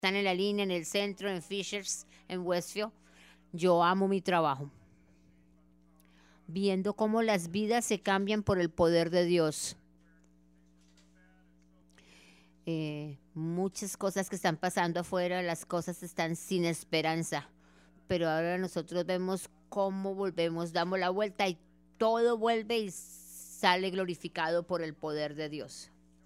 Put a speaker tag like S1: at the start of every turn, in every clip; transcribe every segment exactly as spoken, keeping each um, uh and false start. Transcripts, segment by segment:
S1: están en la línea, en el centro, en Fishers, en Westfield. Yo amo mi trabajo. Viendo cómo las vidas se cambian por el poder de Dios. Eh, muchas cosas que están pasando afuera, las cosas están sin esperanza. Pero ahora nosotros vemos cómo volvemos, damos la vuelta y todo vuelve y sale glorificado por el poder de Dios.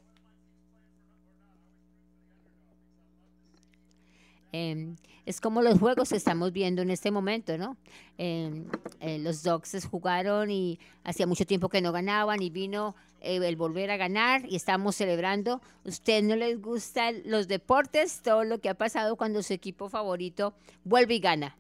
S1: Eh, es como los juegos que estamos viendo en este momento, ¿no? Eh, eh, los Dogs jugaron y hacía mucho tiempo que no ganaban y vino eh, el volver a ganar y estamos celebrando. ¿Usted no les gustan los deportes? Todo lo que ha pasado cuando su equipo favorito vuelve y gana.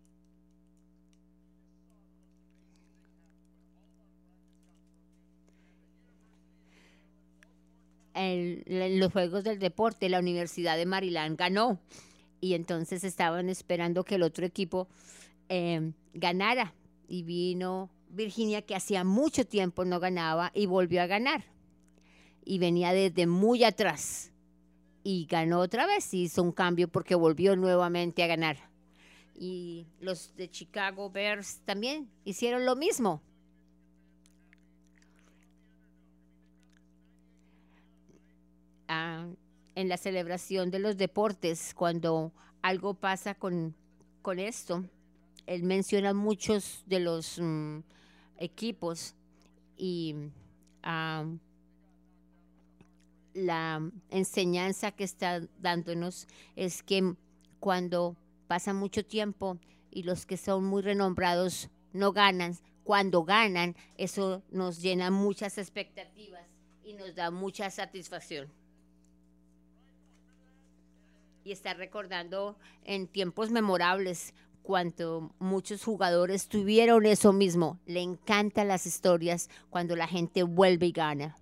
S1: En, en los juegos del deporte, la Universidad de Maryland ganó. Y entonces estaban esperando que el otro equipo eh, ganara. Y vino Virginia, que hacía mucho tiempo no ganaba, y volvió a ganar. Y venía desde muy atrás. Y ganó otra vez, y hizo un cambio porque volvió nuevamente a ganar. Y los de Chicago Bears también hicieron lo mismo. Ah, en la celebración de los deportes, cuando algo pasa con, con esto, él menciona muchos de los um, equipos y um, la enseñanza que está dándonos es que cuando pasa mucho tiempo y los que son muy renombrados no ganan, cuando ganan, eso nos llena muchas expectativas y nos da mucha satisfacción. Y está recordando en tiempos memorables cuando muchos jugadores tuvieron eso mismo. Le encantan las historias cuando la gente vuelve y gana.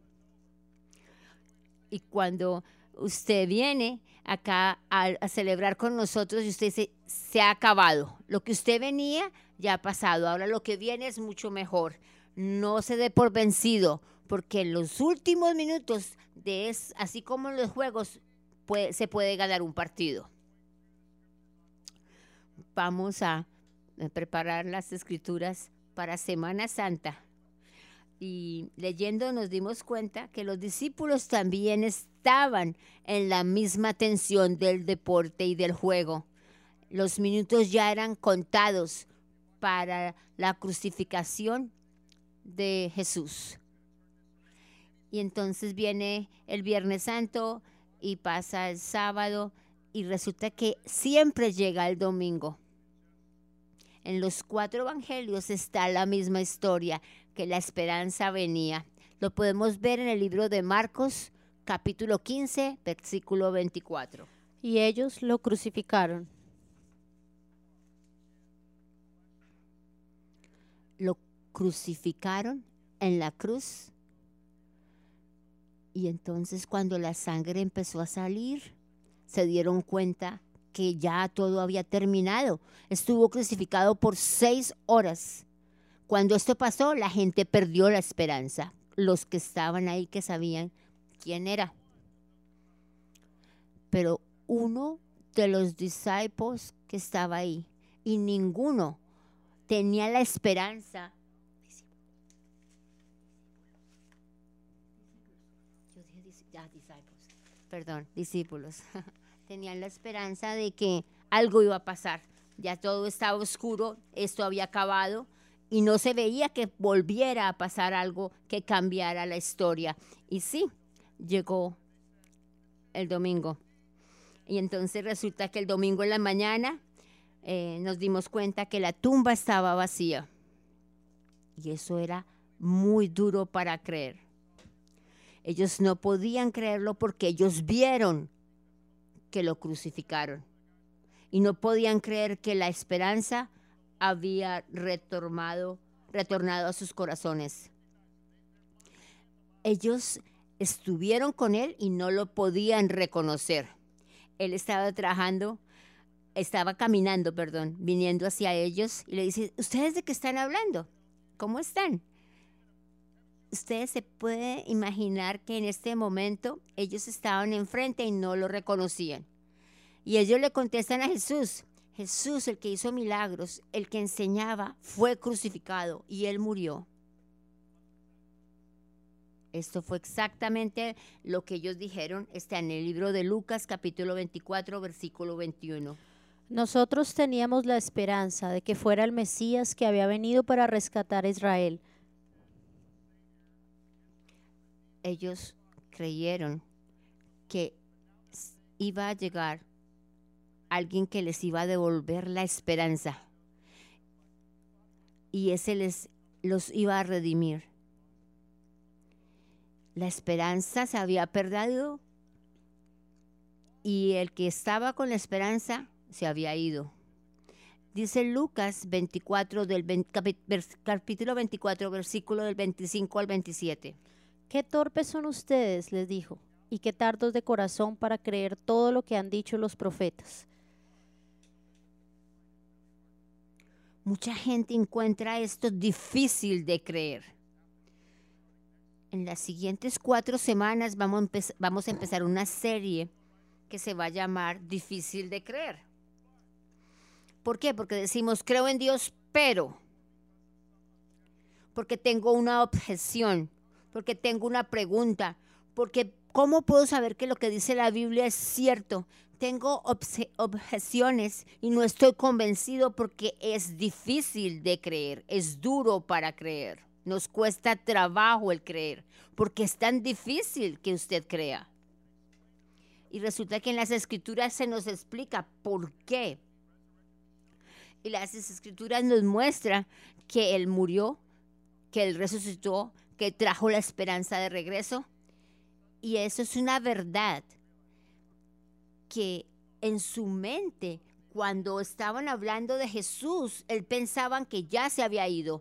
S1: Y cuando usted viene acá a, a celebrar con nosotros y usted dice, se ha acabado. Lo que usted venía ya ha pasado. Ahora lo que viene es mucho mejor. No se dé por vencido, porque en los últimos minutos, de es, así como en los juegos, puede, se puede ganar un partido. Vamos a preparar las escrituras para Semana Santa. Y leyendo nos dimos cuenta que los discípulos también estaban en la misma tensión del deporte y del juego. Los minutos ya eran contados para la crucificación de Jesús. Y entonces viene el Viernes Santo y pasa el sábado y resulta que siempre llega el domingo. En los cuatro evangelios está la misma historia, que la esperanza venía. Lo podemos ver en el libro de Marcos, capítulo quince, versículo veinticuatro.
S2: Y ellos lo crucificaron.
S1: Lo crucificaron en la cruz. Y entonces cuando la sangre empezó a salir, se dieron cuenta que ya todo había terminado. Estuvo crucificado por seis horas. Cuando esto pasó, la gente perdió la esperanza. Los que estaban ahí que sabían quién era. Pero uno de los discípulos que estaba ahí, y ninguno tenía la esperanza. Yo dije ya, discípulos. Perdón, discípulos. Tenían la esperanza de que algo iba a pasar. Ya todo estaba oscuro, esto había acabado y no se veía que volviera a pasar algo que cambiara la historia. Y sí, llegó el domingo. Y entonces resulta que el domingo en la mañana eh, nos dimos cuenta que la tumba estaba vacía. Y eso era muy duro para creer. Ellos no podían creerlo porque ellos vieron que lo crucificaron. Y no podían creer que la esperanza había retornado, retornado a sus corazones. Ellos estuvieron con él y no lo podían reconocer. Él estaba trabajando, estaba caminando, perdón, viniendo hacia ellos y le dice, ¿ustedes de qué están hablando? ¿Cómo están? Ustedes se pueden imaginar que en este momento ellos estaban enfrente y no lo reconocían. Y ellos le contestan a Jesús, Jesús, el que hizo milagros, el que enseñaba, fue crucificado y él murió. Esto fue exactamente lo que ellos dijeron, está en el libro de Lucas, capítulo veinticuatro, versículo veintiuno.
S2: Nosotros teníamos la esperanza de que fuera el Mesías que había venido para rescatar a Israel.
S1: Ellos creyeron que iba a llegar alguien que les iba a devolver la esperanza y ese les los iba a redimir. La esperanza se había perdido y el que estaba con la esperanza se había ido. Dice Lucas veinticuatro del capítulo veinticuatro, versículo del veinticinco al veintisiete.
S2: Qué torpes son ustedes, les dijo, y qué tardos de corazón para creer todo lo que han dicho los profetas.
S1: Mucha gente encuentra esto difícil de creer. En las siguientes cuatro semanas vamos a, vamos a empezar una serie que se va a llamar Difícil de creer. ¿Por qué? Porque decimos, creo en Dios, pero, porque tengo una objeción, porque tengo una pregunta, porque ¿cómo puedo saber que lo que dice la Biblia es cierto? Tengo obje- objeciones y no estoy convencido porque es difícil de creer, es duro para creer. Nos cuesta trabajo el creer, porque es tan difícil que usted crea. Y resulta que en las Escrituras se nos explica por qué. Y las Escrituras nos muestran que Él murió, que Él resucitó, que trajo la esperanza de regreso. Y eso es una verdad que en su mente, cuando estaban hablando de Jesús, Él pensaban que ya se había ido.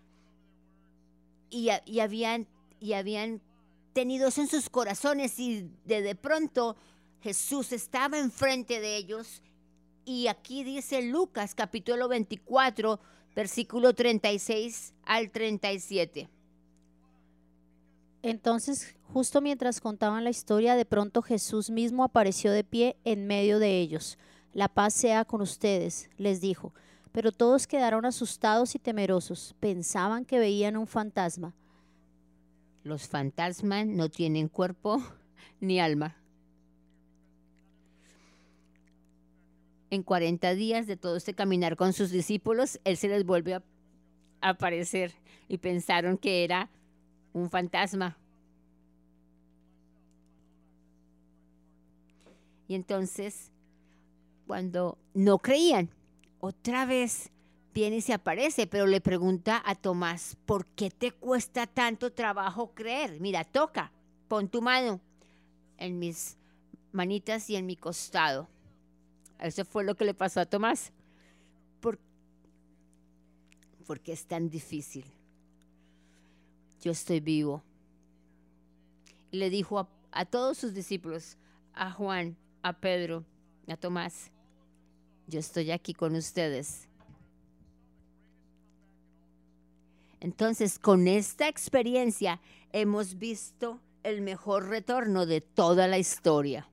S1: Y, y, habían, y habían tenido eso en sus corazones y de, de pronto Jesús estaba enfrente de ellos y aquí dice Lucas capítulo veinticuatro versículo treinta y seis al treinta y siete.
S2: Entonces, justo mientras contaban la historia, de pronto Jesús mismo apareció de pie en medio de ellos. La paz sea con ustedes, les dijo. Pero todos quedaron asustados y temerosos. Pensaban que veían un fantasma.
S1: Los fantasmas no tienen cuerpo ni alma. En cuarenta días de todo este caminar con sus discípulos, Él se les vuelve a aparecer y pensaron que era un fantasma. Y entonces, cuando no creían, otra vez viene y se aparece, pero le pregunta a Tomás, ¿por qué te cuesta tanto trabajo creer? Mira, toca, pon tu mano en mis manitas y en mi costado. Eso fue lo que le pasó a Tomás. ¿Por, ¿Por qué es tan difícil? Yo estoy vivo. Y le dijo a, a todos sus discípulos, a Juan, a Pedro, a Tomás, yo estoy aquí con ustedes. Entonces, con esta experiencia hemos visto el mejor retorno de toda la historia.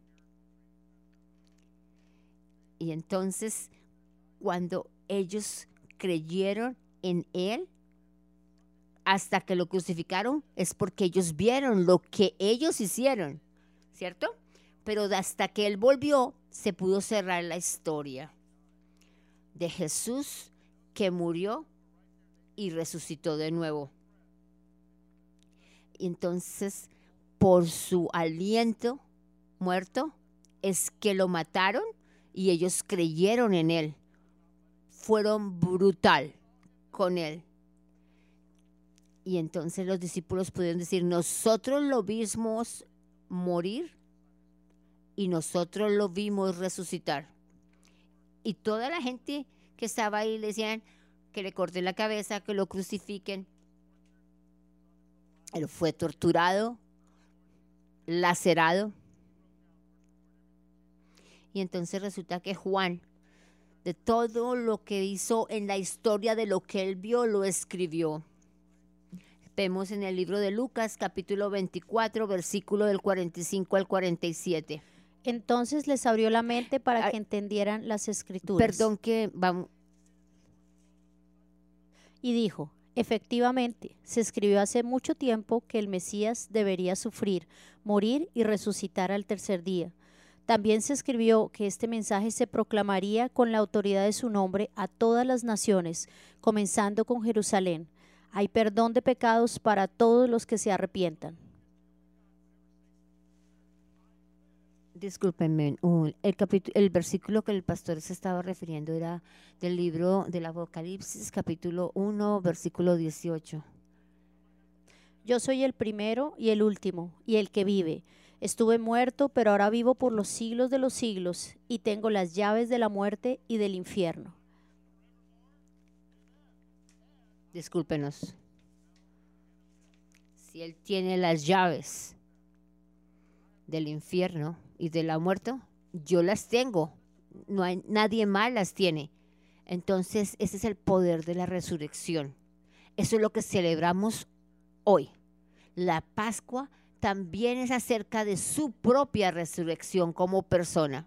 S1: Y entonces, cuando ellos creyeron en Él, hasta que lo crucificaron, es porque ellos vieron lo que ellos hicieron, ¿cierto? Pero hasta que Él volvió, se pudo cerrar la historia de Jesús que murió y resucitó de nuevo. Y entonces, por su aliento muerto, es que lo mataron y ellos creyeron en Él. Fueron brutal con Él. Y entonces los discípulos pudieron decir, nosotros lo vimos morir y nosotros lo vimos resucitar. Y toda la gente que estaba ahí le decían que le corten la cabeza, que lo crucifiquen. Él fue torturado, lacerado. Y entonces resulta que Juan, de todo lo que hizo en la historia de lo que él vio, lo escribió. Vemos en el libro de Lucas, capítulo veinticuatro, versículo del cuarenta y cinco al cuarenta y siete.
S2: Entonces les abrió la mente para
S1: Ah,
S2: que entendieran las escrituras.
S1: Perdón que vamos.
S2: Y dijo, efectivamente, se escribió hace mucho tiempo que el Mesías debería sufrir, morir y resucitar al tercer día. También se escribió que este mensaje se proclamaría con la autoridad de su nombre a todas las naciones, comenzando con Jerusalén. Hay perdón de pecados para todos los que se arrepientan.
S1: Discúlpenme, uh, el, capítulo, el versículo que el pastor se estaba refiriendo era del libro del Apocalipsis, capítulo uno, versículo dieciocho.
S2: Yo soy el primero y el último, y el que vive. Estuve muerto, pero ahora vivo por los siglos de los siglos, y tengo las llaves de la muerte y del infierno.
S1: Discúlpenos. Si Él tiene las llaves del infierno y de la muerte, yo las tengo. No hay nadie más las tiene. Entonces, ese es el poder de la resurrección. Eso es lo que celebramos hoy. La Pascua también es acerca de su propia resurrección como persona.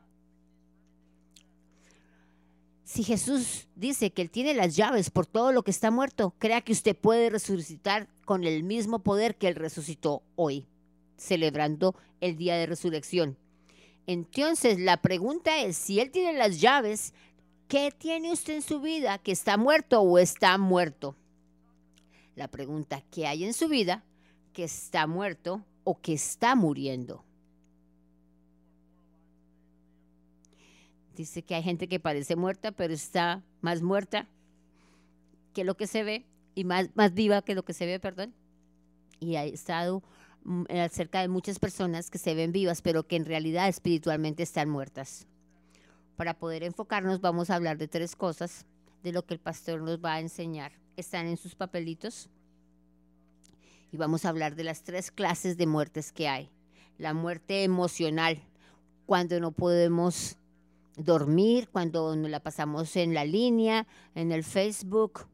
S1: Si Jesús dice que Él tiene las llaves por todo lo que está muerto, crea que usted puede resucitar con el mismo poder que Él resucitó hoy, celebrando el día de resurrección. Entonces, la pregunta es, si Él tiene las llaves, ¿qué tiene usted en su vida? ¿Que está muerto o está muerto? La pregunta, ¿qué hay en su vida que está muerto o que está muriendo? Dice que hay gente que parece muerta, pero está más muerta que lo que se ve, y más, más viva que lo que se ve, perdón. Y ha estado mm, cerca de muchas personas que se ven vivas, pero que en realidad espiritualmente están muertas. Para poder enfocarnos, vamos a hablar de tres cosas de lo que el pastor nos va a enseñar. Están en sus papelitos. Y vamos a hablar de las tres clases de muertes que hay. La muerte emocional, cuando no podemos dormir, cuando nos la pasamos en la línea, en el Facebook.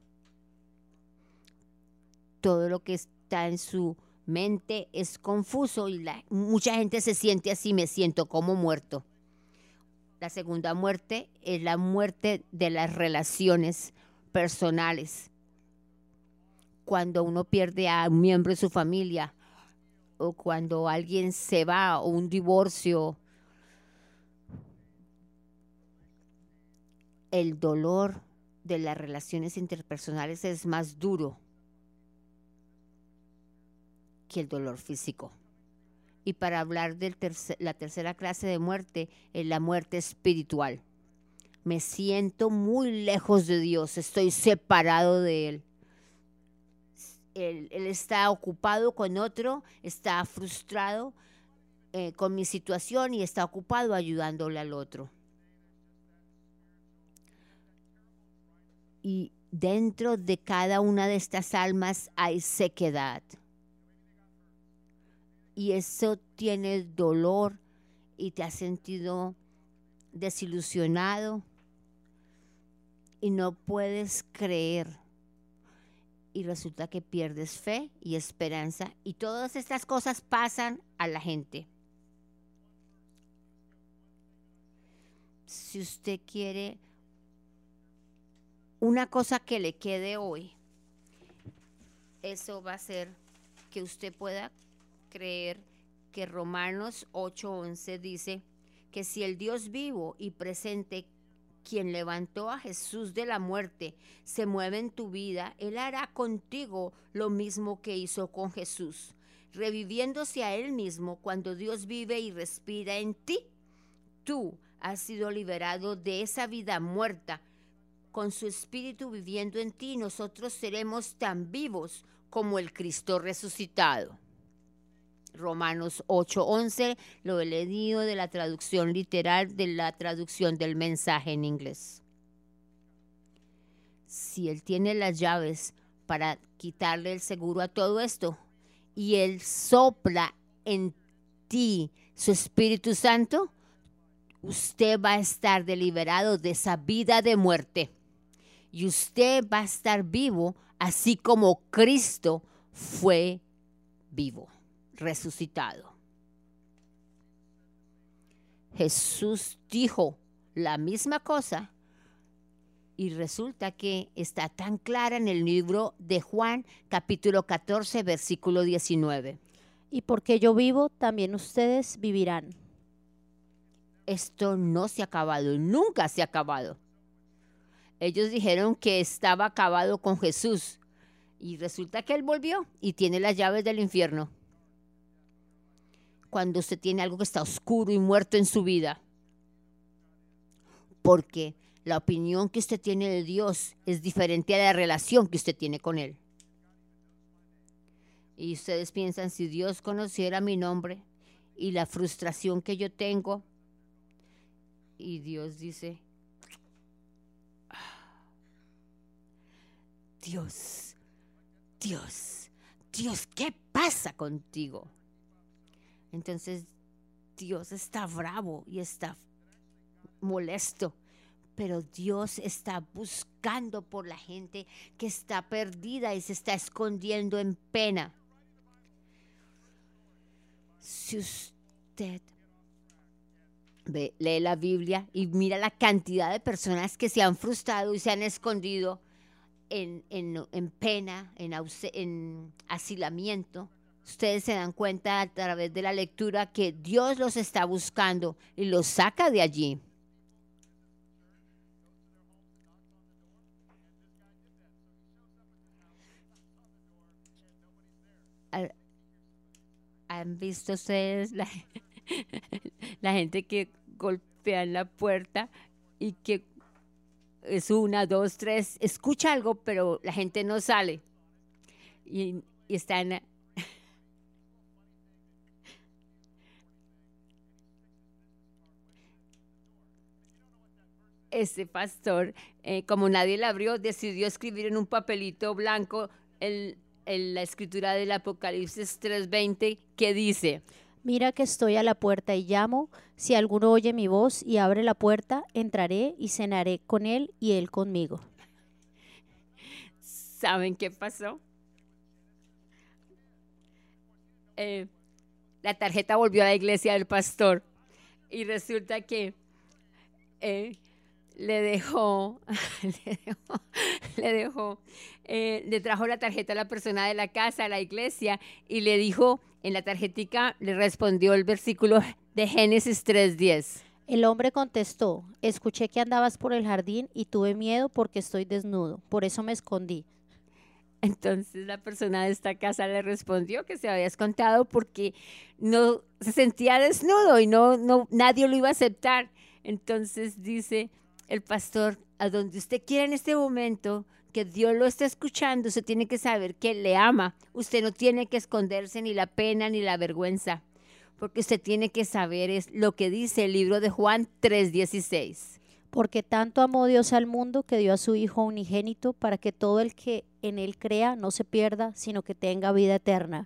S1: Todo lo que está en su mente es confuso y la, mucha gente se siente así, me siento como muerto. La segunda muerte es la muerte de las relaciones personales. Cuando uno pierde a un miembro de su familia, o cuando alguien se va, o un divorcio, el dolor de las relaciones interpersonales es más duro que el dolor físico. Y para hablar de tercer, la tercera clase de muerte, es la muerte espiritual. Me siento muy lejos de Dios, estoy separado de Él. Él, él está ocupado con otro, está frustrado eh, con mi situación y está ocupado ayudándole al otro. Y dentro de cada una de estas almas hay sequedad. Y eso tiene dolor y te has sentido desilusionado y no puedes creer. Y resulta que pierdes fe y esperanza. Y todas estas cosas pasan a la gente. Si usted quiere una cosa que le quede hoy, eso va a ser que usted pueda creer que Romanos ocho once dice que si el Dios vivo y presente, quien levantó a Jesús de la muerte, se mueve en tu vida, Él hará contigo lo mismo que hizo con Jesús, reviviéndose a Él mismo. Cuando Dios vive y respira en ti, tú has sido liberado de esa vida muerta. Con su espíritu viviendo en ti, nosotros seremos tan vivos como el Cristo resucitado. Romanos ocho once, lo he leído de la traducción literal, de la traducción del mensaje en inglés. Si Él tiene las llaves para quitarle el seguro a todo esto, y Él sopla en ti su Espíritu Santo, usted va a estar deliberado de esa vida de muerte. Y usted va a estar vivo, así como Cristo fue vivo, resucitado. Jesús dijo la misma cosa y resulta que está tan clara en el libro de Juan, capítulo catorce, versículo diecinueve.
S2: Y porque yo vivo, también ustedes vivirán.
S1: Esto no se ha acabado, nunca se ha acabado. Ellos dijeron que estaba acabado con Jesús y resulta que Él volvió y tiene las llaves del infierno. Cuando usted tiene algo que está oscuro y muerto en su vida, porque la opinión que usted tiene de Dios es diferente a la relación que usted tiene con Él. Y ustedes piensan, si Dios conociera mi nombre y la frustración que yo tengo, y Dios dice, Dios, Dios, Dios, ¿qué pasa contigo? Entonces Dios está bravo y está molesto, pero Dios está buscando por la gente que está perdida y se está escondiendo en pena. Si usted ve, lee la Biblia y mira la cantidad de personas que se han frustrado y se han escondido en, en, en pena, en, en asilamiento, ustedes se dan cuenta a través de la lectura que Dios los está buscando y los saca de allí. ¿Han visto ustedes la, la gente que golpea en la puerta y que es una, dos, tres, escucha algo, pero la gente no sale? Y, y están... Ese pastor, eh, como nadie le abrió, decidió escribir en un papelito blanco el, el, la escritura del Apocalipsis tres veinte que dice:
S2: Mira que estoy a la puerta y llamo, si alguno oye mi voz y abre la puerta, entraré y cenaré con él y él conmigo.
S1: ¿Saben qué pasó? Eh, la tarjeta volvió a la iglesia del pastor y resulta que eh, le dejó, le dejó, le, dejó eh, le trajo la tarjeta a la persona de la casa, a la iglesia, y le dijo, en la tarjetica le respondió el versículo de Génesis tres diez.
S2: El hombre contestó, escuché que andabas por el jardín y tuve miedo porque estoy desnudo, por eso me escondí.
S1: Entonces la persona de esta casa le respondió que se había escontado porque no se sentía desnudo y no, no, nadie lo iba a aceptar. Entonces dice el pastor, a donde usted quiera en este momento, que Dios lo está escuchando, usted tiene que saber que le ama. Usted no tiene que esconderse ni la pena ni la vergüenza, porque usted tiene que saber es lo que dice el libro de Juan tres dieciséis.
S2: Porque tanto amó Dios al mundo que dio a su Hijo unigénito para que todo el que en él crea no se pierda, sino que tenga vida eterna.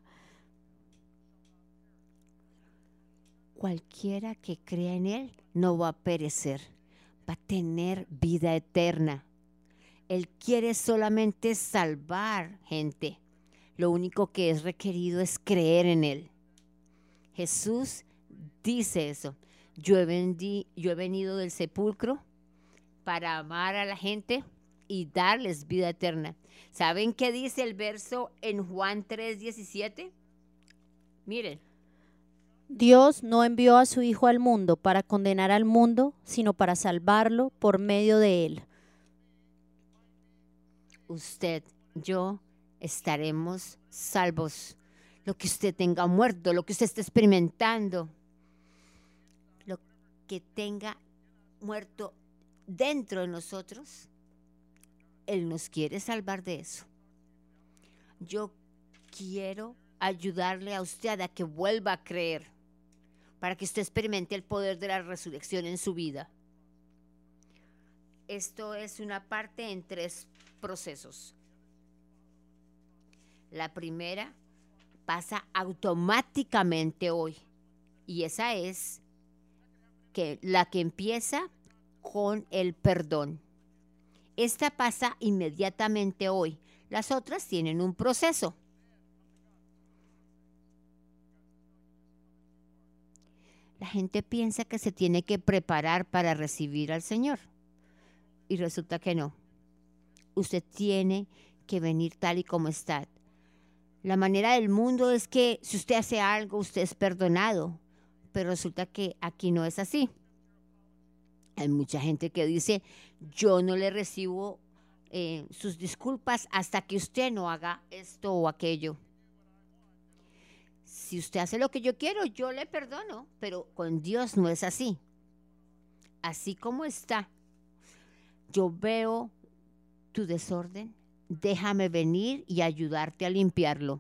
S1: Cualquiera que crea en él no va a perecer, va a tener vida eterna. Él quiere solamente salvar gente. Lo único que es requerido es creer en él. Jesús dice eso. Yo he, vendi, yo he venido del sepulcro para amar a la gente y darles vida eterna. ¿Saben qué dice el verso en Juan tres diecisiete? Miren.
S2: Dios no envió a su Hijo al mundo para condenar al mundo, sino para salvarlo por medio de él.
S1: Usted, yo, estaremos salvos. Lo que usted tenga muerto, lo que usted esté experimentando, lo que tenga muerto dentro de nosotros, Él nos quiere salvar de eso. Yo quiero ayudarle a usted a que vuelva a creer, para que usted experimente el poder de la resurrección en su vida. Esto es una parte en tres procesos. La primera pasa automáticamente hoy, y esa es que la que empieza con el perdón. Esta pasa inmediatamente hoy. Las otras tienen un proceso. La gente piensa que se tiene que preparar para recibir al Señor y resulta que no. Usted tiene que venir tal y como está. La manera del mundo es que si usted hace algo, usted es perdonado, pero resulta que aquí no es así. Hay mucha gente que dice, yo no le recibo eh, sus disculpas hasta que usted no haga esto o aquello. Si usted hace lo que yo quiero, yo le perdono, pero con Dios no es así. Así como está, yo veo tu desorden, déjame venir y ayudarte a limpiarlo.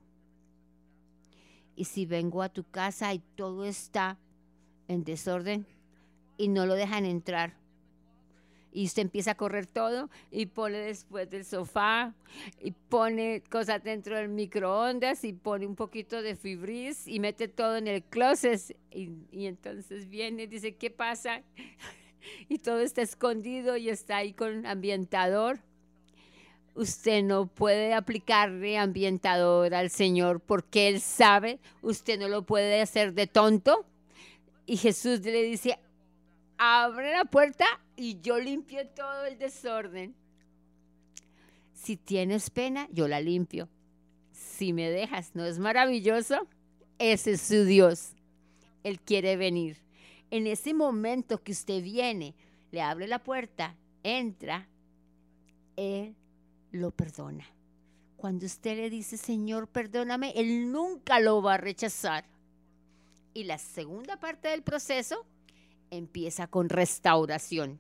S1: Y si vengo a tu casa y todo está en desorden y no lo dejan entrar, y usted empieza a correr todo y pone después del sofá y pone cosas dentro del microondas y pone un poquito de Febreze y mete todo en el closet y, y entonces viene y dice, ¿qué pasa? Y todo está escondido y está ahí con ambientador. Usted no puede aplicarle ambientador al Señor porque Él sabe, usted no lo puede hacer de tonto. Y Jesús le dice, abre la puerta y yo limpio todo el desorden. Si tienes pena, yo la limpio. Si me dejas, ¿no es maravilloso? Ese es su Dios. Él quiere venir. En ese momento que usted viene, le abre la puerta, entra, Él lo perdona. Cuando usted le dice, Señor, perdóname, Él nunca lo va a rechazar. Y la segunda parte del proceso empieza con restauración.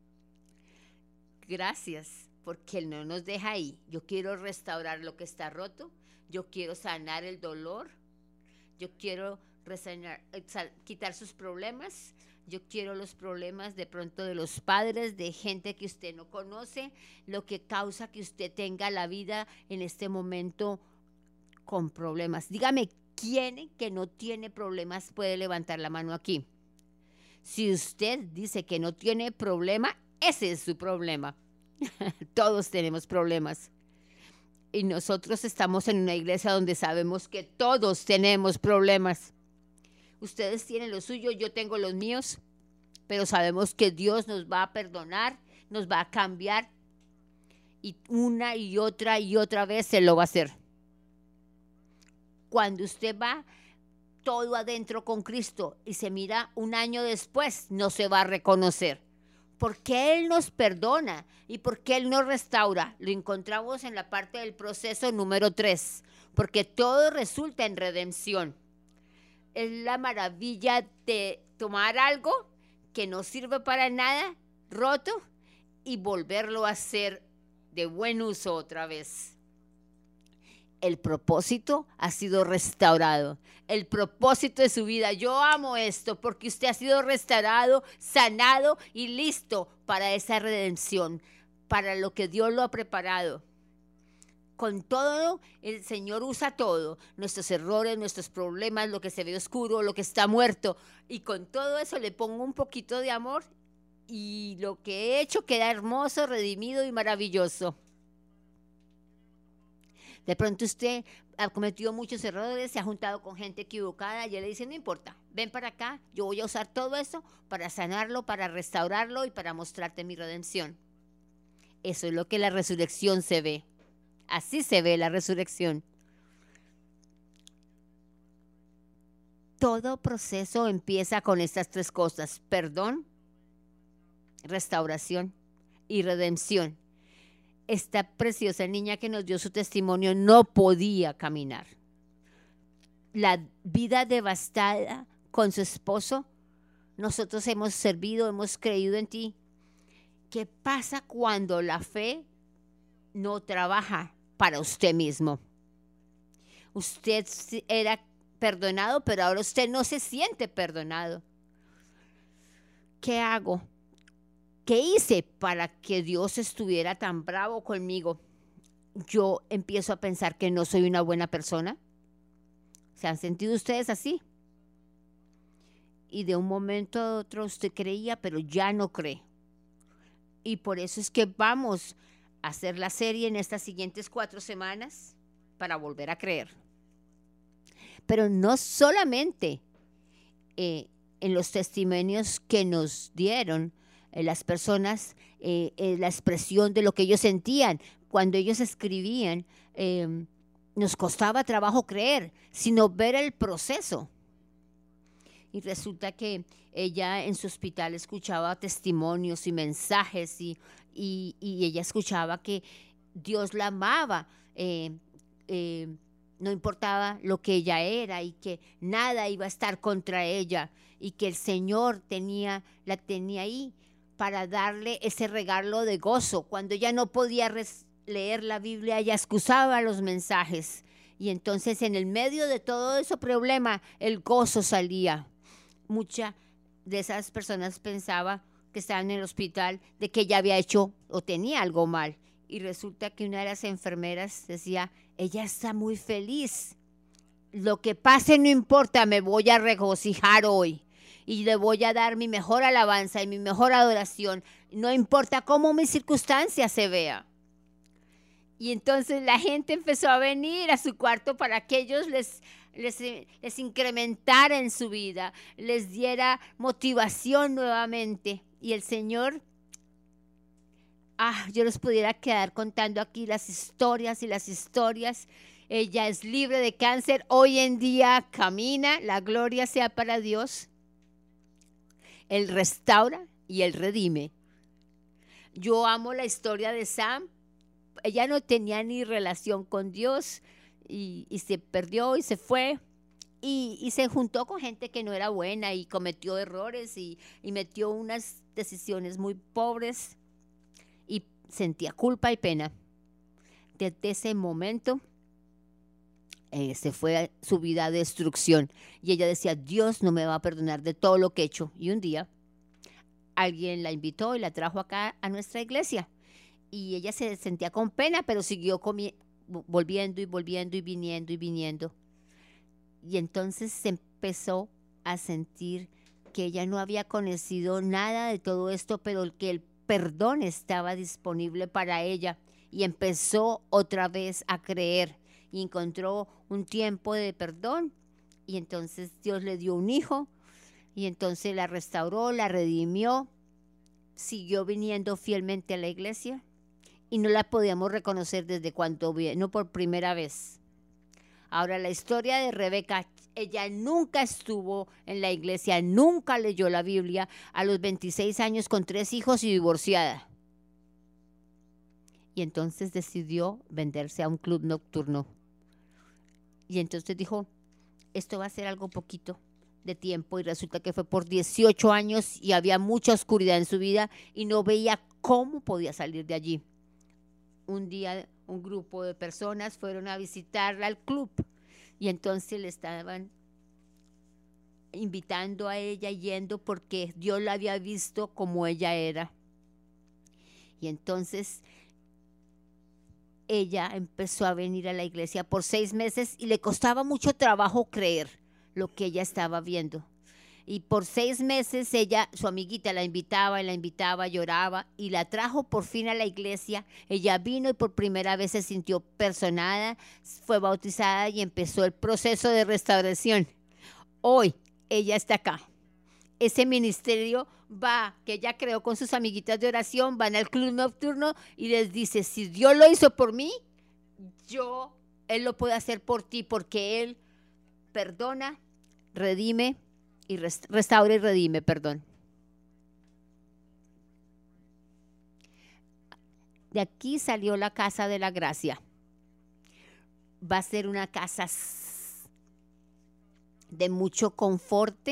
S1: Gracias, porque Él no nos deja ahí. Yo quiero restaurar lo que está roto, yo quiero sanar el dolor, yo quiero resanar, quitar sus problemas, yo quiero los problemas de pronto de los padres, de gente que usted no conoce, lo que causa que usted tenga la vida en este momento con problemas. Dígame, ¿quién que no tiene problemas puede levantar la mano aquí? Si usted dice que no tiene problema, ese es su problema. Todos tenemos problemas. Y nosotros estamos en una iglesia donde sabemos que todos tenemos problemas. Ustedes tienen lo suyo, yo tengo los míos, pero sabemos que Dios nos va a perdonar, nos va a cambiar y una y otra y otra vez se lo va a hacer. Cuando usted va todo adentro con Cristo y se mira un año después, no se va a reconocer. Porque Él nos perdona y porque Él nos restaura. Lo encontramos en la parte del proceso número tres, porque todo resulta en redención. Es la maravilla de tomar algo que no sirve para nada, roto, y volverlo a hacer de buen uso otra vez. El propósito ha sido restaurado. El propósito de su vida. Yo amo esto porque usted ha sido restaurado, sanado y listo para esa redención, para lo que Dios lo ha preparado. Con todo, el Señor usa todo, nuestros errores, nuestros problemas, lo que se ve oscuro, lo que está muerto. Y con todo eso le pongo un poquito de amor y lo que he hecho queda hermoso, redimido y maravilloso. De pronto usted ha cometido muchos errores, se ha juntado con gente equivocada y él le dice, no importa, ven para acá, yo voy a usar todo eso para sanarlo, para restaurarlo y para mostrarte mi redención. Eso es lo que la resurrección se ve. Así se ve la resurrección. Todo proceso empieza con estas tres cosas: perdón, restauración y redención. Esta preciosa niña que nos dio su testimonio no podía caminar. La vida devastada con su esposo, nosotros hemos servido, hemos creído en ti. ¿Qué pasa cuando la fe no trabaja para usted mismo? Usted era perdonado, pero ahora usted no se siente perdonado. ¿Qué hago? ¿Qué hice para que Dios estuviera tan bravo conmigo? Yo empiezo a pensar que no soy una buena persona. ¿Se han sentido ustedes así? Y de un momento a otro usted creía, pero ya no cree. Y por eso es que vamos a hacer la serie en estas siguientes cuatro semanas para volver a creer. Pero no solamente eh, en los testimonios que nos dieron eh, las personas, eh, eh, la expresión de lo que ellos sentían. Cuando ellos escribían, eh, nos costaba trabajo creer, sino ver el proceso. Y resulta que ella en su hospital escuchaba testimonios y mensajes y, y, y ella escuchaba que Dios la amaba, eh, eh, no importaba lo que ella era y que nada iba a estar contra ella y que el Señor tenía, la tenía ahí para darle ese regalo de gozo. Cuando ella no podía res- leer la Biblia, ella excusaba los mensajes y entonces en el medio de todo ese problema el gozo salía. Muchas de esas personas pensaba que estaban en el hospital de que ella había hecho o tenía algo mal. Y resulta que una de las enfermeras decía, ella está muy feliz. Lo que pase no importa, me voy a regocijar hoy. Y le voy a dar mi mejor alabanza y mi mejor adoración. No importa cómo mi circunstancia se vea. Y entonces la gente empezó a venir a su cuarto para que ellos les... Les, les incrementara en su vida, les diera motivación nuevamente. Y el Señor, ah, yo les pudiera quedar contando aquí las historias y las historias. Ella es libre de cáncer, hoy en día camina, la gloria sea para Dios. Él restaura y Él redime. Yo amo la historia de Sam. Ella no tenía ni relación con Dios. Y, y se perdió y se fue y, y se juntó con gente que no era buena y cometió errores y, y metió unas decisiones muy pobres y sentía culpa y pena. Desde ese momento eh, se fue su vida a destrucción y ella decía, Dios no me va a perdonar de todo lo que he hecho. Y un día alguien la invitó y la trajo acá a nuestra iglesia y ella se sentía con pena, pero siguió comiendo, volviendo y volviendo y viniendo y viniendo. Y entonces se empezó a sentir que ella no había conocido nada de todo esto, pero que el perdón estaba disponible para ella. Y empezó otra vez a creer y encontró un tiempo de perdón. Y entonces Dios le dio un hijo y entonces la restauró, la redimió, siguió viniendo fielmente a la iglesia. Y no la podíamos reconocer desde cuando vino por primera vez. Ahora, la historia de Rebeca, ella nunca estuvo en la iglesia, nunca leyó la Biblia, a los veintiséis años con tres hijos y divorciada. Y entonces decidió venderse a un club nocturno. Y entonces dijo, esto va a ser algo poquito de tiempo. Y resulta que fue por dieciocho años y había mucha oscuridad en su vida y no veía cómo podía salir de allí. Un día un grupo de personas fueron a visitarla al club y entonces le estaban invitando a ella yendo porque Dios la había visto como ella era. Y entonces ella empezó a venir a la iglesia por seis meses y le costaba mucho trabajo creer lo que ella estaba viendo. Y por seis meses ella, su amiguita la invitaba y la invitaba, lloraba y la trajo por fin a la iglesia. Ella vino y por primera vez se sintió personada, fue bautizada y empezó el proceso de restauración. Hoy ella está acá. Ese ministerio va, que ella creó con sus amiguitas de oración, van al club nocturno y les dice, si Dios lo hizo por mí, yo, Él lo puede hacer por ti porque Él perdona, redime, y restaura y redime, perdón. De aquí salió la casa de la gracia. Va a ser una casa de mucho confort,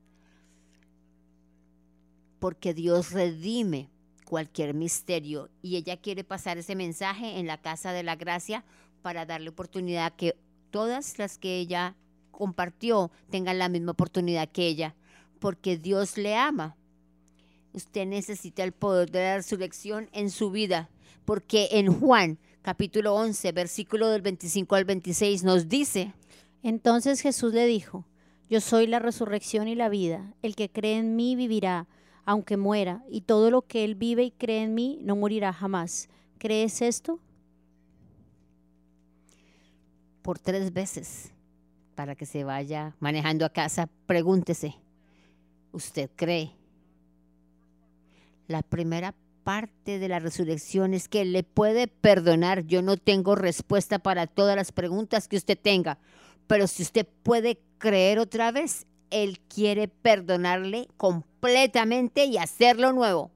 S1: porque Dios redime cualquier misterio y ella quiere pasar ese mensaje en la casa de la gracia para darle oportunidad a que todas las que ella compartió tengan la misma oportunidad que ella, porque Dios le ama. Usted necesita el poder de la resurrección en su vida, porque en Juan capítulo once, versículo del veinticinco al veintiséis nos dice,
S2: entonces Jesús le dijo, yo soy la resurrección y la vida, el que cree en mí vivirá, aunque muera, y todo lo que él vive y cree en mí no morirá jamás. ¿Crees esto?
S1: Por tres veces. Para que se vaya manejando a casa, pregúntese, usted cree. La primera parte de la resurrección es que le puede perdonar. Yo no tengo respuesta para todas las preguntas que usted tenga, pero si usted puede creer otra vez, Él quiere perdonarle completamente y hacerlo nuevo.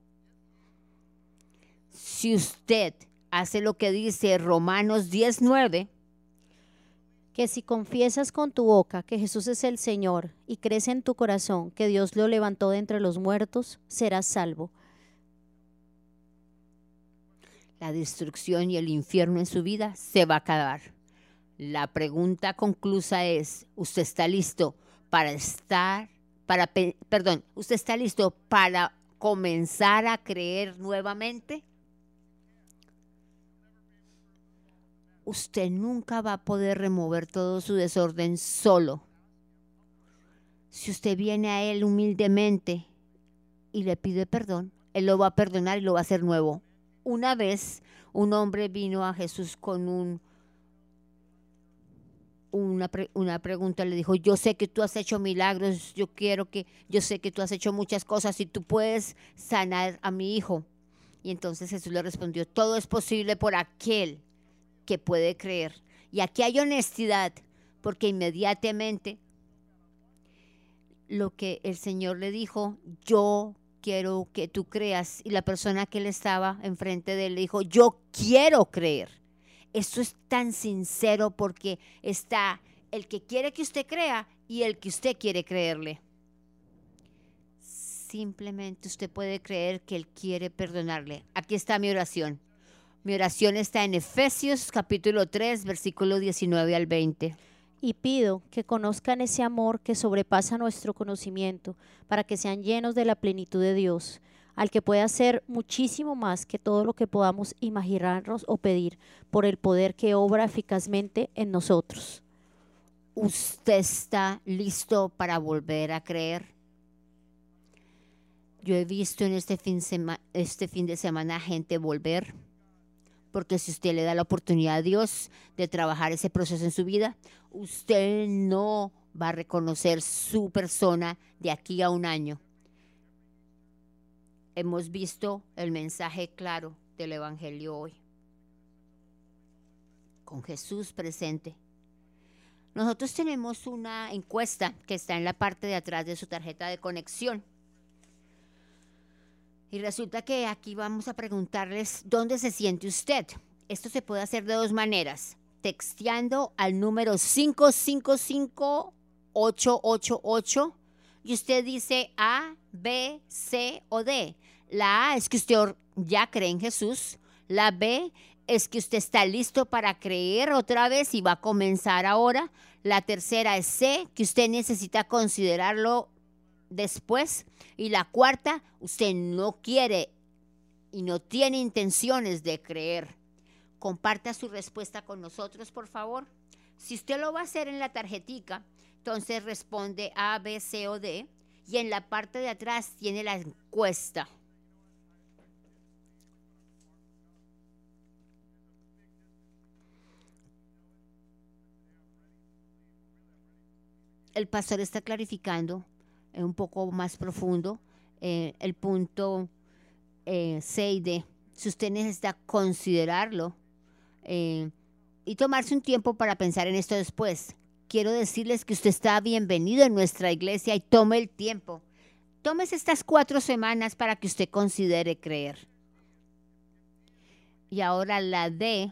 S1: Si usted hace lo que dice Romanos diez nueve,
S2: que si confiesas con tu boca que Jesús es el Señor y crees en tu corazón que Dios lo levantó de entre los muertos, serás salvo.
S1: La destrucción y el infierno en su vida se va a acabar. La pregunta conclusa es, ¿usted está listo para estar, para, perdón, usted está listo para comenzar a creer nuevamente? Usted nunca va a poder remover todo su desorden solo. Si usted viene a Él humildemente y le pide perdón, Él lo va a perdonar y lo va a hacer nuevo. Una vez un hombre vino a Jesús con un, una, pre, una pregunta, le dijo, yo sé que tú has hecho milagros, yo quiero que, yo sé que tú has hecho muchas cosas y tú puedes sanar a mi hijo. Y entonces Jesús le respondió, todo es posible por aquel que puede creer. Y aquí hay honestidad, porque inmediatamente lo que el Señor le dijo, yo quiero que tú creas, y la persona que él estaba enfrente de él le dijo, yo quiero creer. Esto es tan sincero porque está el que quiere que usted crea y el que usted quiere creerle. Simplemente usted puede creer que Él quiere perdonarle. Aquí está mi oración. Mi oración está en Efesios capítulo tres, versículo diecinueve al veinte.
S2: Y pido que conozcan ese amor que sobrepasa nuestro conocimiento, para que sean llenos de la plenitud de Dios, al que puede hacer muchísimo más que todo lo que podamos imaginarnos o pedir, por el poder que obra eficazmente en nosotros.
S1: ¿Usted está listo para volver a creer? Yo he visto en este fin, sema, este fin de semana gente volver, porque si usted le da la oportunidad a Dios de trabajar ese proceso en su vida, usted no va a reconocer su persona de aquí a un año. Hemos visto el mensaje claro del Evangelio hoy, con Jesús presente. Nosotros tenemos una encuesta que está en la parte de atrás de su tarjeta de conexión. Y resulta que aquí vamos a preguntarles dónde se siente usted. Esto se puede hacer de dos maneras. Texteando al número cinco cinco cinco, ocho ocho ocho y usted dice A, B, C o D. La A es que usted ya cree en Jesús. La B es que usted está listo para creer otra vez y va a comenzar ahora. La tercera es C, que usted necesita considerarlo después. Y la cuarta, usted no quiere y no tiene intenciones de creer. Comparta su respuesta con nosotros, por favor. Si usted lo va a hacer en la tarjetica, entonces responde A, B, C o D. Y en la parte de atrás tiene la encuesta. El pastor está clarificando eh, un poco más profundo eh, el punto eh, C y D. Si usted necesita considerarlo eh, y tomarse un tiempo para pensar en esto después, quiero decirles que usted está bienvenido en nuestra iglesia y tome el tiempo. Tómese estas cuatro semanas para que usted considere creer. Y ahora la D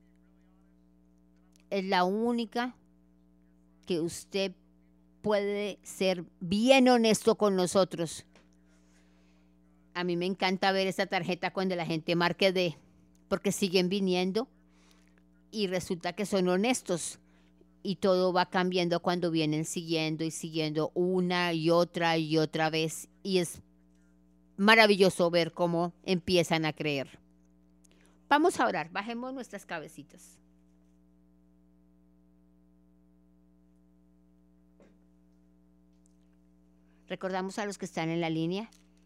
S1: es la única que usted puede ser bien honesto con nosotros. A mí me encanta ver esta tarjeta cuando la gente marque D, porque siguen viniendo y resulta que son honestos y todo va cambiando cuando vienen siguiendo y siguiendo una y otra y otra vez, y es maravilloso ver cómo empiezan a creer. Vamos a orar, bajemos nuestras cabecitas. Recordamos a los que están en la línea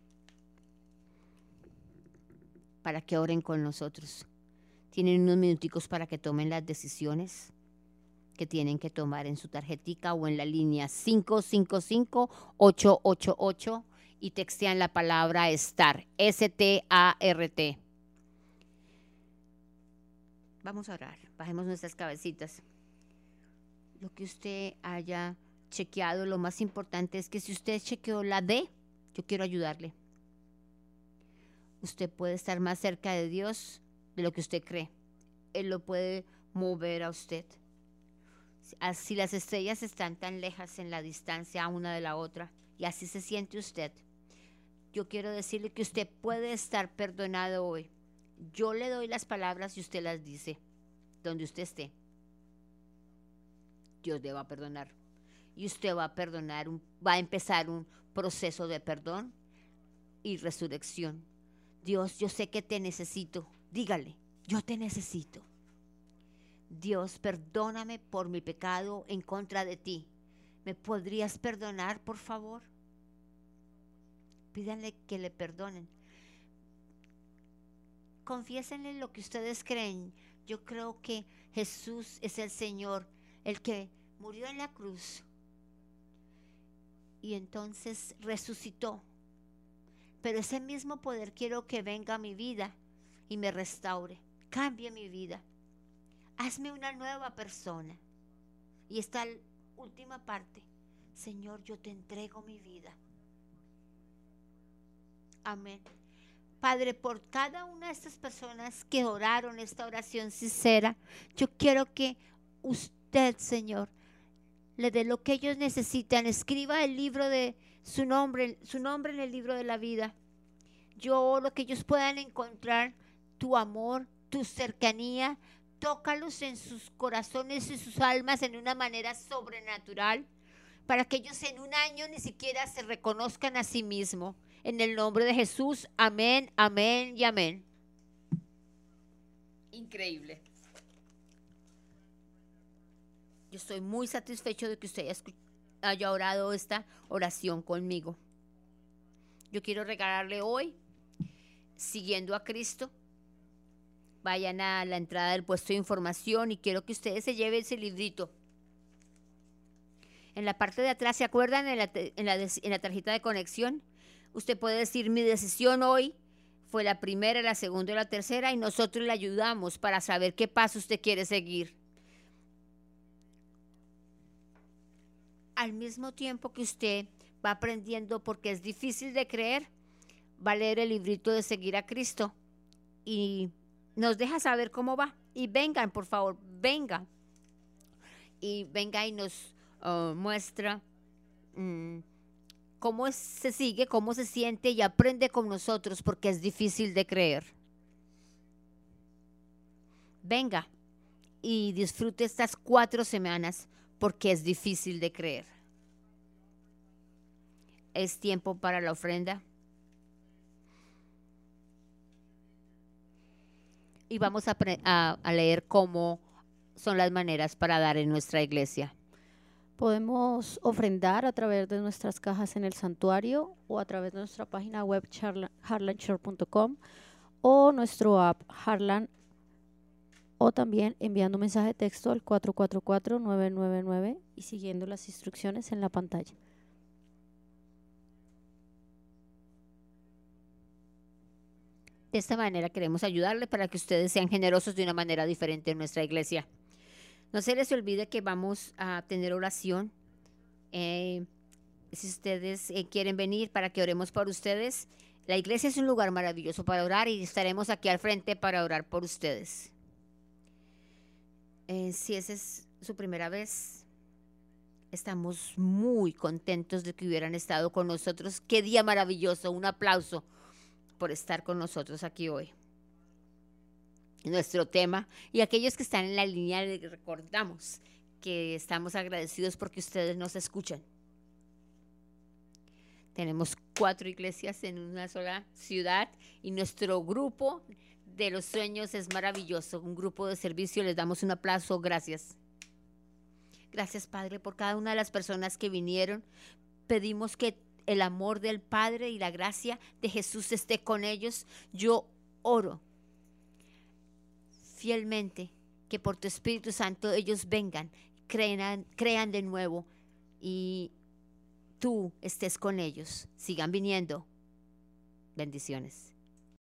S1: para que oren con nosotros. Tienen unos minuticos para que tomen las decisiones. que tienen que tomar en su tarjetica o en la línea cinco cinco cinco, ocho ocho ocho y textean la palabra START, S T A R T. Vamos a orar, bajemos nuestras cabecitas. Lo que usted haya chequeado, lo más importante es que si usted chequeó la D, yo quiero ayudarle. Usted puede estar más cerca de Dios de lo que usted cree. Él lo puede mover a usted. Si las estrellas están tan lejas en la distancia una de la otra y así se siente usted, yo quiero decirle que usted puede estar perdonado hoy. Yo le doy las palabras y usted las dice donde usted esté. Dios le va a perdonar y usted va a perdonar, un, va a empezar un proceso de perdón y resurrección. Dios, yo sé que te necesito. Dígale, yo te necesito. Dios, perdóname por mi pecado en contra de ti. ¿Me podrías perdonar, por favor? Pídanle que le perdonen. Confiésenle lo que ustedes creen. Yo creo que Jesús es el Señor, el que murió en la cruz y entonces resucitó. Pero ese mismo poder quiero que venga a mi vida y me restaure, cambie mi vida. Hazme una nueva persona. Y esta última parte, Señor, yo te entrego mi vida. Amén. Padre, por cada una de estas personas que oraron esta oración sincera, yo quiero que usted, Señor, le dé lo que ellos necesitan. Escriba el libro de su nombre, su nombre en el libro de la vida. Yo, lo que ellos puedan encontrar, tu amor, tu cercanía, tócalos en sus corazones y sus almas en una manera sobrenatural, para que ellos en un año ni siquiera se reconozcan a sí mismos. En el nombre de Jesús, amén, amén y amén. Increíble. Yo estoy muy satisfecho de que usted haya, haya orado esta oración conmigo. Yo quiero regalarle hoy, siguiendo a Cristo. Vayan a la entrada del puesto de información y quiero que ustedes se lleven ese librito. En la parte de atrás, ¿se acuerdan? En la, en la, en la tarjeta de conexión, usted puede decir: mi decisión hoy fue la primera, la segunda y la tercera, y nosotros le ayudamos para saber qué paso usted quiere seguir. Al mismo tiempo que usted va aprendiendo, porque es difícil de creer, va a leer el librito de Seguir a Cristo y nos deja saber cómo va. Y vengan, por favor, venga. Y venga y nos uh, muestra um, cómo es, se sigue, cómo se siente y aprende con nosotros, porque es difícil de creer. Venga y disfrute estas cuatro semanas, porque es difícil de creer. Es tiempo para la ofrenda. Y vamos a, a, a leer cómo son las maneras para dar en nuestra iglesia.
S2: Podemos ofrendar a través de nuestras cajas en el santuario o a través de nuestra página web heartland church punto com o nuestro app Heartland, o también enviando un mensaje de texto al cuatro cuatro cuatro, nueve nueve nueve y siguiendo las instrucciones en la pantalla.
S1: De esta manera queremos ayudarle para que ustedes sean generosos de una manera diferente en nuestra iglesia. No se les olvide que vamos a tener oración. Eh, si ustedes eh, quieren venir para que oremos por ustedes, la iglesia es un lugar maravilloso para orar y estaremos aquí al frente para orar por ustedes. Eh, si esa es su primera vez, estamos muy contentos de que hubieran estado con nosotros. Qué día maravilloso. Un aplauso por estar con nosotros aquí hoy. Nuestro tema, y aquellos que están en la línea, les recordamos que estamos agradecidos porque ustedes nos escuchan. Tenemos cuatro iglesias en una sola ciudad y nuestro grupo de los sueños es maravilloso, un grupo de servicio. Les damos un aplauso. Gracias. Gracias, Padre, por cada una de las personas que vinieron. Pedimos que el amor del Padre y la gracia de Jesús esté con ellos. Yo oro fielmente que por tu Espíritu Santo ellos vengan, crean, crean de nuevo y tú estés con ellos. Sigan viniendo. Bendiciones.